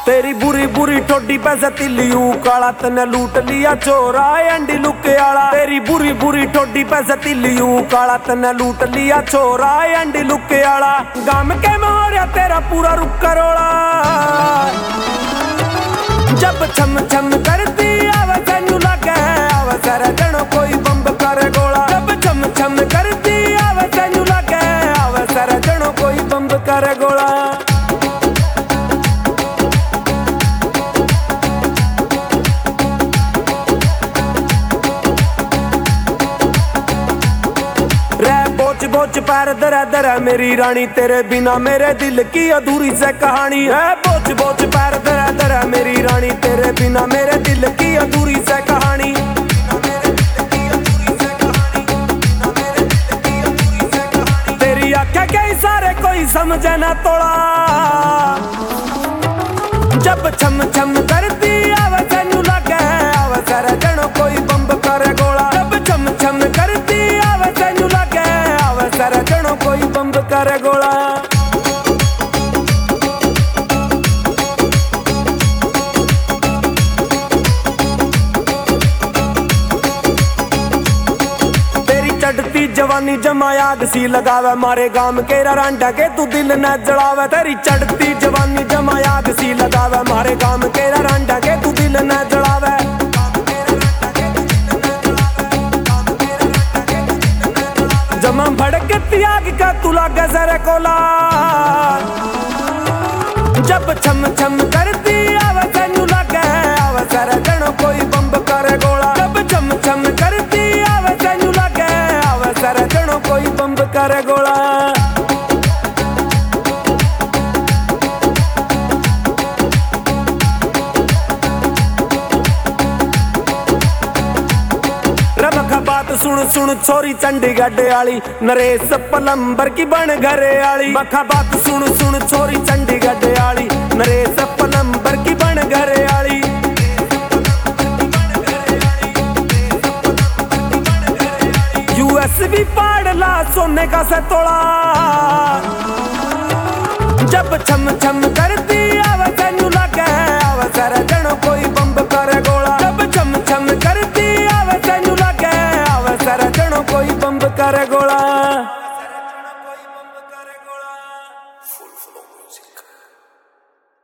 तेरी बुरी बुरी ठोडी पैसे तिलियू काला तने लूट लिया चोरा एंडी लुके आला। तेरी बुरी बुरी ठोडी पैसे तिलियू काला तने लूट लिया चोरा एंडी लुके आला। गम के मोहरिया तेरा पूरा रुक करोड़ा जब छम छम करती आवे तेनू लगे आवे सारे जनो कोई बंब करे गोला। जब छम छम करती आवे तेनू लगे आवे सारे जनो कोई बंब करे गोला। बोच पैर दरा दरा मेरी रानी तेरे बिना मेरे दिल की अधूरी से कहानी है। बोच बोच पैर दरा दरा मेरी रानी तेरे बिना मेरे दिल की अधूरी से कहानी। तेरी आंखें के इशारे कोई समझे ना तोड़ा जब छम छम करती आवे तेनू लगे आवे सारे जनो कोई बंब करे गोला। जब छम छम करती आवे तेनू लगे आवे सारे जनो कोई बंब करे गोला। चढ़ती जवानी जमा आग सी लगावे मारे गाम के रांडा के तू दिल न जलावे। तेरी चढ़ती जवानी जमा आग सी लगावे मारे गाम के रांडा के तू दिल न जलावे। जमा भड़कती आग का तू लागे सरे कोला जब छम छम करती आवे तेनू लगे आवे सारे जनो कोई बंब करे गोला। जब छम छम करती आवे तेनू लगे आवे सारे जनो कोई बंब करे गोला। बात सुन सुन छोरी चंडीगढ़ आली नरेश पलंबर की बन घरे आली। मखा बात सुन सुन छोरी चंडीगढ़ आली नरेश पलंबर की बन घरे आली। यूएस भी पाड़ ला सोने का से तोड़ा